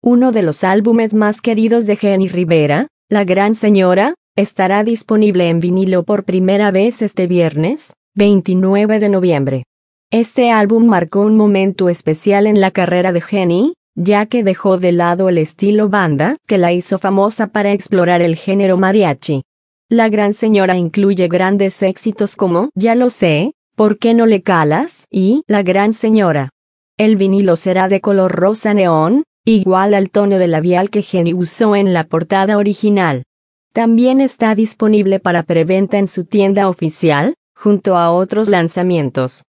Uno de los álbumes más queridos de Jenny Rivera, La Gran Señora, estará disponible en vinilo por primera vez este viernes, 29 de noviembre. Este álbum marcó un momento especial en la carrera de Jenny, ya que dejó de lado el estilo banda que la hizo famosa para explorar el género mariachi. La Gran Señora incluye grandes éxitos como Ya lo sé, ¿por qué no le calas? Y La Gran Señora. El vinilo será de color rosa neón, igual al tono de labial que Jenny usó en la portada original. También está disponible para preventa en su tienda oficial, junto a otros lanzamientos.